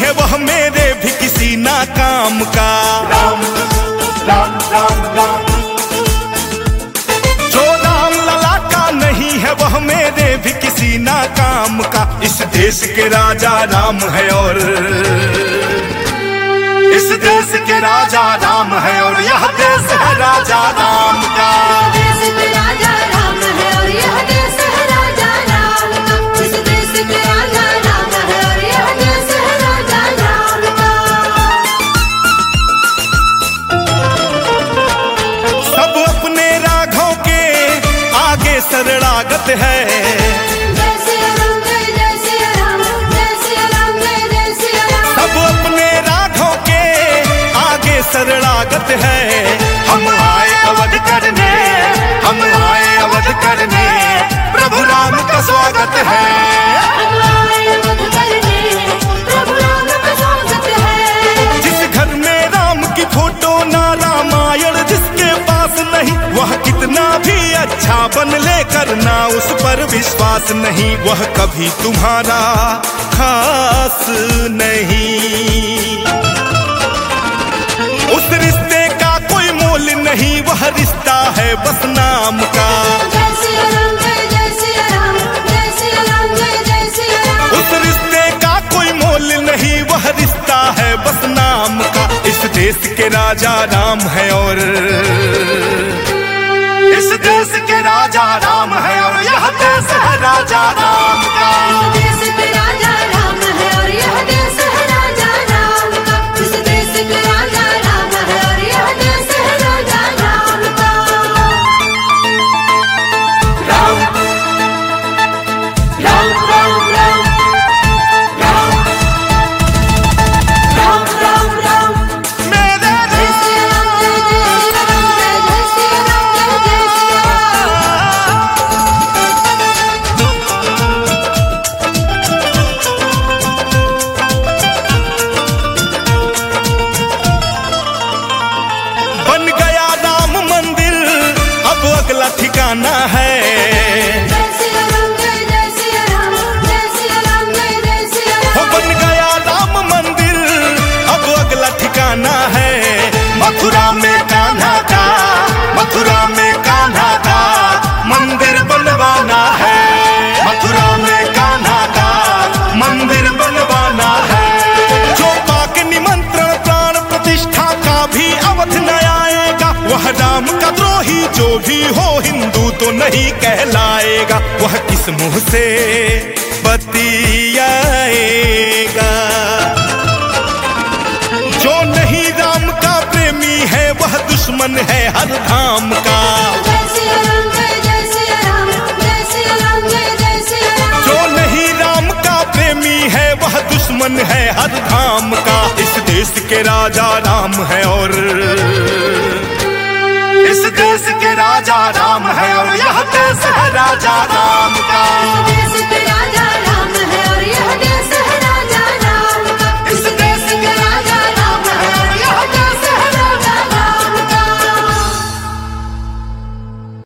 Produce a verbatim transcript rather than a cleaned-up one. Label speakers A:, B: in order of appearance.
A: है वह मेरे भी किसी नाकाम का।
B: राम राम राम राम,
A: जो राम लला का नहीं है वह मेरे भी किसी नाकाम का। इस देश के राजा राम है और इस देश के राजा राम है और यह देश है राजा राम का।
C: देश के राजा राम है और यह देश है राजा राम का। इस देश के राजा राम है और यह देश है राजा राम का।
A: सब अपने राघव के आगे शरणागत है।
C: जय सिया राम, जय जय सिया राम, जय सिया राम, जय जय सिया राम।
A: सब अपने राघव के आगे शरणागत है। हम आए अवध करने, हम आए अवध करने, प्रभु राम का स्वागत है।
C: हम आए अवध करने, प्रभु राम का स्वागत है।
A: जिस घर में राम की फोटो ना रामायण जिसके पास नहीं, वह कितना भी अच्छा बन ले करना उस पर विश्वास नहीं। वह कभी तुम्हारा खास नहीं। उस रिश्ते का कोई मोल नहीं, वह रिश्ता है बस नाम का।
C: जय सिया राम, जय जय सिया राम, जय सिया राम, जय जय सिया राम।
A: उस रिश्ते का कोई मोल नहीं, वह रिश्ता है बस नाम का। इस देश के राजा राम है और इस देश के राजा राम है और यह देश है राजा राम का।
C: इस देश के राजा राम है और यह देश है राजा राम का। इस देश के राजा राम है और यह देश है राजा राम का।
B: राम राम राम राम राम राम राम राम,
A: मेरे
C: जय सिया राम, जय जय सिया राम, जय जय सिया राम, जय जय सिया
A: बन गया राम मंदिर अब अगला ठिकाना है।
C: जय सिया राम, जय जय सिया राम, जय सिया राम, जय जय सिया
A: हो
C: राम।
A: बन गया राम मंदिर अब अगला ठिकाना है। मथुरा में कान्हा का, मथुरा में कान्हा का मंदिर बनवाना है। मथुरा में कान्हा का मंदिर बनवाना है। जो पाक निमंत्रण प्राण प्रतिष्ठा का भी अवध न आएगा, वह राम का द्रोही जो भी हो हिंदू तो नहीं कहलाएगा। वह किस मुंह से बतियाएगा। जो नहीं राम का प्रेमी है वह दुश्मन है हर धाम का।
C: जय सिया राम, जय जय सिया राम, जय सिया राम, जय जय सिया राम।
A: जो नहीं राम का प्रेमी है वह दुश्मन है हर धाम का। इस देश के राजा राम है और इस देश के राजा राम है और यह देश है राजा राम का।
C: इस देश के राजा राम है और यह देश